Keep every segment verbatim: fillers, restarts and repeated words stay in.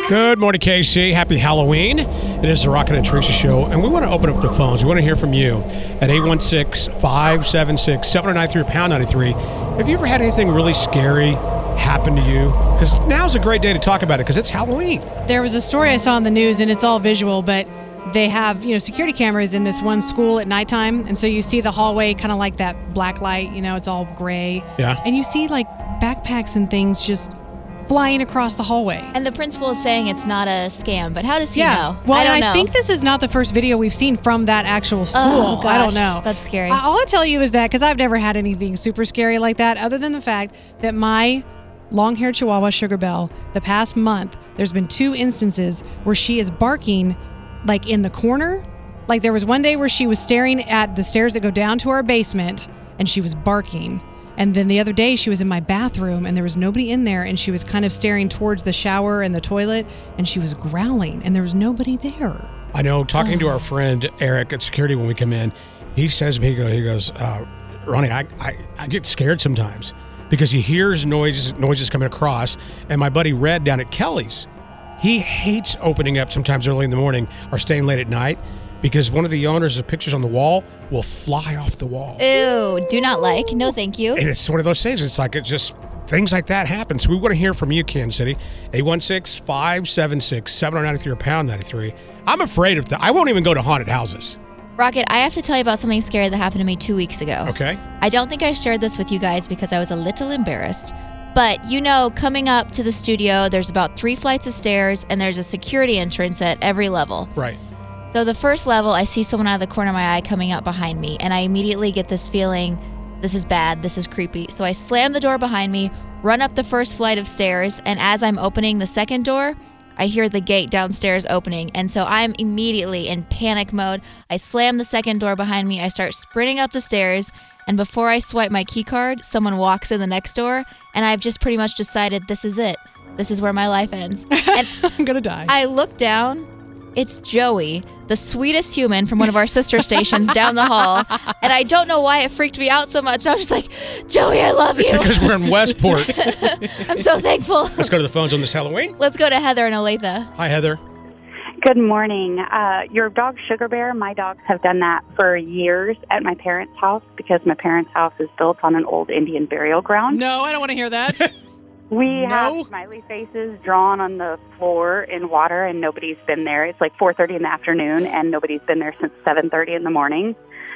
Good morning, K C. Happy Halloween. It is the Rocket and Teresa Show, and we want to open up the phones. We want to hear from you at eight one six, five seven six, seven oh nine three or pound ninety-three. Have you ever had anything really scary happen to you? Because now's a great day to talk about it because it's Halloween. There was a story I saw on the news, and it's all visual, but they have, you know, security cameras in this one school at nighttime, and so you see the hallway kind of like that black light, you know, it's all gray. Yeah. And you see, like, backpacks and things just flying across the hallway. And the principal is saying it's not a scam, but how does he yeah. know? Well, I don't and know. I think this is not the first video we've seen from that actual school. Oh, gosh, I don't know. That's scary. Uh, all I'll tell you is that, because I've never had anything super scary like that, other than the fact that my long-haired Chihuahua, Sugar Belle, the past month, there's been two instances where she is barking, like, in the corner. Like, there was one day where she was staring at the stairs that go down to our basement, and she was barking. And then the other day, she was in my bathroom, and there was nobody in there, and she was kind of staring towards the shower and the toilet, and she was growling, and there was nobody there. I know, talking to our friend Eric at security when we come in, he says to me, he goes, he goes uh, Ronnie, I, I, I get scared sometimes because he hears noises, noises coming across, and my buddy Red down at Kelly's, he hates opening up sometimes early in the morning or staying late at night because one of the owners' pictures on the wall will fly off the wall. Ew, do not like. No, thank you. And it's one of those things. It's like, it's just, things like that happen. So we want to hear from you, Kansas City. eight one six, five seven six, seven oh nine three or pound ninety-three. I'm afraid of that. I won't even go to haunted houses. Rocket, I have to tell you about something scary that happened to me two weeks ago. Okay. I don't think I shared this with you guys because I was a little embarrassed. But, you know, coming up to the studio, there's about three flights of stairs, and there's a security entrance at every level. Right. So the first level, I see someone out of the corner of my eye coming up behind me, and I immediately get this feeling, this is bad, this is creepy. So I slam the door behind me, run up the first flight of stairs, and as I'm opening the second door, I hear the gate downstairs opening, and so I'm immediately in panic mode. I slam the second door behind me, I start sprinting up the stairs, and before I swipe my key card, someone walks in the next door, and I've just pretty much decided this is it. This is where my life ends. And I'm going to die. I look down. It's Joey, the sweetest human from one of our sister stations down the hall. And I don't know why it freaked me out so much. I was just like, Joey, I love you. It's because we're in Westport. I'm so thankful. Let's go to the phones on this Halloween. Let's go to Heather and Olathe. Hi, Heather. Good morning. Uh, your dog, Sugar Bear, my dogs have done that for years at my parents' house because my parents' house is built on an old Indian burial ground. No, I don't want to hear that. We No. have smiley faces drawn on the floor in water, and nobody's been there. It's like four thirty in the afternoon, and nobody's been there since seven thirty in the morning.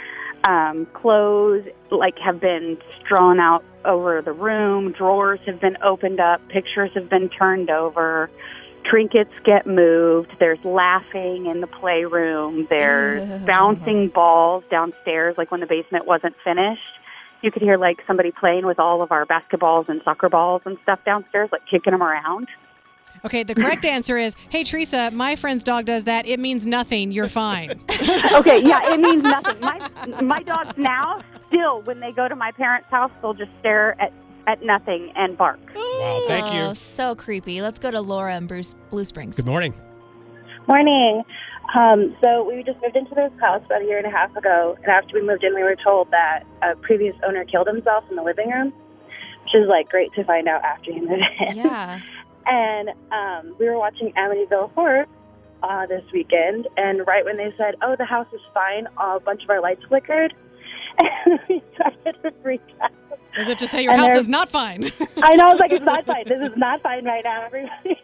Um, clothes, like, have been strewn out over the room. Drawers have been opened up. Pictures have been turned over. Trinkets get moved. There's laughing in the playroom. There's bouncing balls downstairs, like when the basement wasn't finished. You could hear, like, somebody playing with all of our basketballs and soccer balls and stuff downstairs, like kicking them around. Okay, the correct answer is, hey, Teresa, my friend's dog does that. It means nothing. You're fine. Okay, yeah, it means nothing. My my dogs now, still, when they go to my parents' house, they'll just stare at, at nothing and bark. Wow, thank Oh, you. so creepy. Let's go to Laura in Bruce, Blue Springs. Good morning. Morning. Um, so we just moved into this house about a year and a half ago, and after we moved in, we were told that a previous owner killed himself in the living room, which is, like, great to find out after you move in. Yeah. And um, we were watching Amityville Horror uh, this weekend, and right when they said, oh, the house is fine, a bunch of our lights flickered, and we started to freak out. As if to say your And house there's- is not fine. I know, I was like, it's not fine. This is not fine right now, everybody.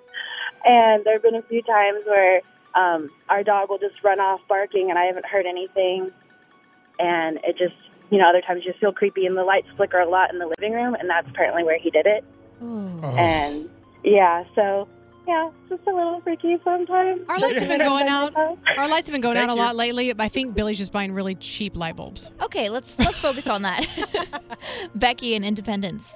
And there have been a few times where um, our dog will just run off barking, and I haven't heard anything. And it just, you know, other times you just feel creepy, and the lights flicker a lot in the living room, and that's apparently where he did it. Ooh. Oh. And, yeah, so, yeah, just a little freaky sometimes. Our lights have been going out. Myself. Our lights have been going Thank out a you. lot lately. I think Billy's just buying really cheap light bulbs. Okay, let's let's focus on that. Becky in Independence.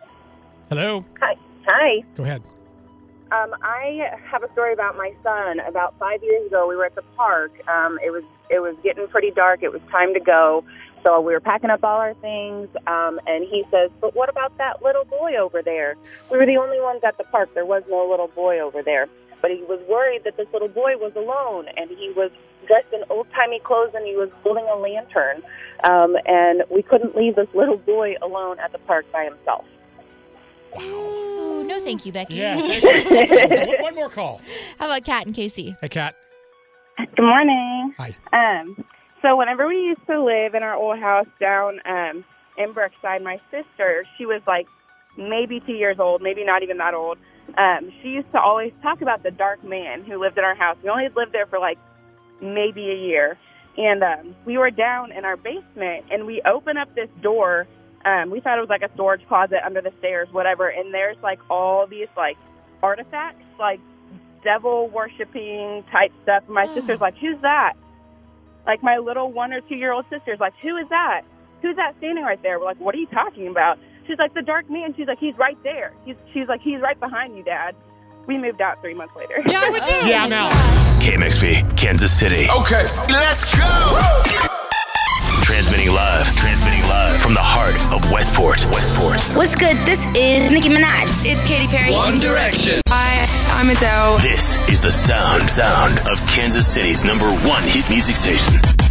Hello. Hi. Hi. Go ahead. Um, I have a story about my son. About five years ago, we were at the park. Um, it was it was getting pretty dark. It was time to go. So we were packing up all our things, um, and he says, but what about that little boy over there? We were the only ones at the park. There was no little boy over there. But he was worried that this little boy was alone, and he was dressed in old-timey clothes, and he was holding a lantern. Um, and we couldn't leave this little boy alone at the park by himself. Oh, No, thank you, Becky. Yeah. one, one more call. How about Kat and Casey? Hey, Kat. Good morning. Hi. Um, so whenever we used to live in our old house down um, in Brookside, my sister, she was like maybe two years old, maybe not even that old. Um, she used to always talk about the dark man who lived in our house. We only lived there for like maybe a year. And um, we were down in our basement, and we opened up this door. Um, we thought it was like a storage closet under the stairs, whatever. And there's like all these like artifacts, like devil worshiping type stuff. And my Oh. sister's like, "Who's that?" Like my little one or two year old sister's like, "Who is that? Who's that standing right there?" We're like, "What are you talking about?" She's like, "The dark man." She's like, "He's right there." He's, she's like, "He's right behind you, Dad." We moved out three months later. Yeah, I would too. Oh, Yeah, my I'm out. gosh. K M X V, Kansas City. Okay, let's go. Transmitting live. Transmitting live from the heart of Westport. Westport. What's good? This is Nicki Minaj. It's Katy Perry. One Direction. Hi, I'm Adele. This is the sound, sound of Kansas City's number one hit music station.